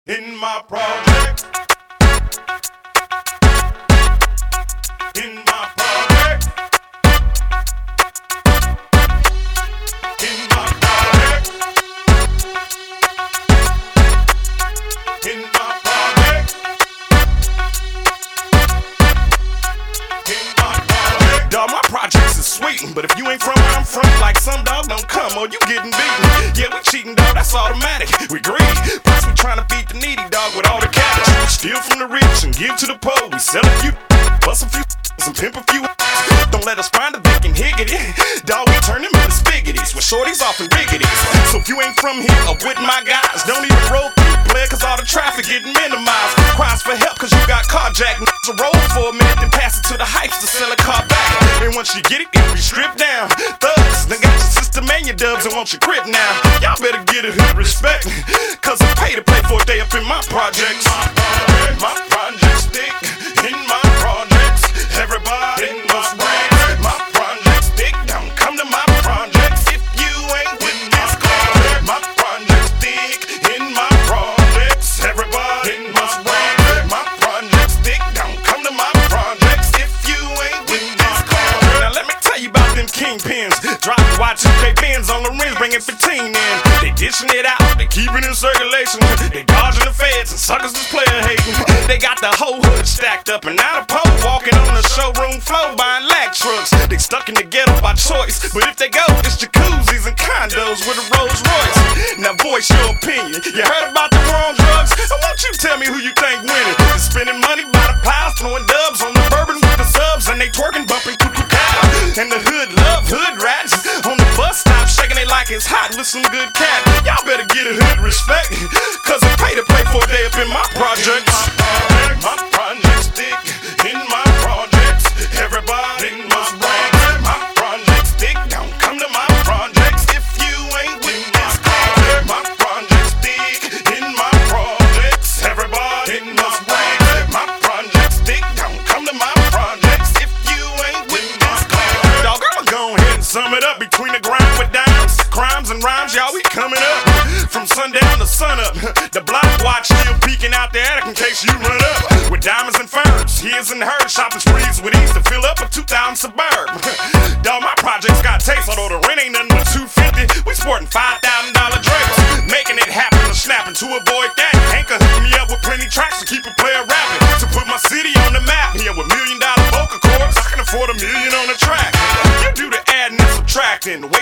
in my project. In my project. In my project. In my project. In my project. Dog, my projects is sweet, but if you ain't from where I'm from, like some dog, don't come or you getting beaten. Yeah, we cheating, dog, that's automatic. We greedy, plus we trying to feed the needy, dog, with all the cash. Steal from the rich and give to the poor. We sell a few, bust a few, and pimp a few. Don't let us find a vacant higgity. Dog, we turn them into spaghettis with shorties off and biggities. So if you ain't from here or with my guys, don't even roll through, player, cause all the traffic getting minimized. Cries for help cause you got carjacked. So roll for a minute, then pass it to the hypes to sell a car back. And once you get it, it'll be stripped down. Thugs, they got your system and your dubs and want your crib now. Y'all better get it with respect, cause I pay to play for a day up in my projects. My projects stick in my projects. Everybody must bring my projects stick. Don't come to my projects if you ain't with this car. My projects stick in my projects. Everybody must bring my projects stick. Don't come to my projects if you ain't with this car. Now let me tell you about them kingpins. Drop Y2K pins on the rims, bringing 15 in. They dishing it out, they keep it in circulation. They dodging the feds and suckers is player hating. They got the whole hood stacked up and out of pole, walking on the showroom floor buying lag trucks. They stuck in the ghetto by choice, but if they go, it's jacuzzis and condos with a Rolls Royce. Now voice your opinion. You heard about the war on drugs? I want you to tell me who you think winning. They're spending money by the piles, throwing dubs on the bourbon with the subs, and they twerking, bumping cuckoo cow. And the hood love hood rats on the bus stop, shaking it like it's hot with some good cat. Y'all better get a hood respect, cause I pay to play for a day up in my projects. My projects stick in my projects. Everybody must bring my projects stick. Don't come to my projects if you ain't with this car. My projects stick in my projects. Everybody must bring my projects stick. Don't come to my projects if you ain't with this car. Dog, I'ma go ahead and sum it up. Between the grind with dimes, crimes and rhymes, y'all, we coming up. From sundown to sunup, the block watch still peeking out the attic in case you run up. With diamonds and furs, his and hers, shopping sprees with ease to fill up a 2,000 Suburb. Dog, my projects got taste, although the rent ain't nothing but $250. We sporting $5,000 drapes, making it happen or snapping to avoid that. Anchor hooked me up with plenty tracks to keep a player rapping, to put my city on the map. Here with $1 million vocal cords, I can afford $1 million on the track. You do the adding and subtracting.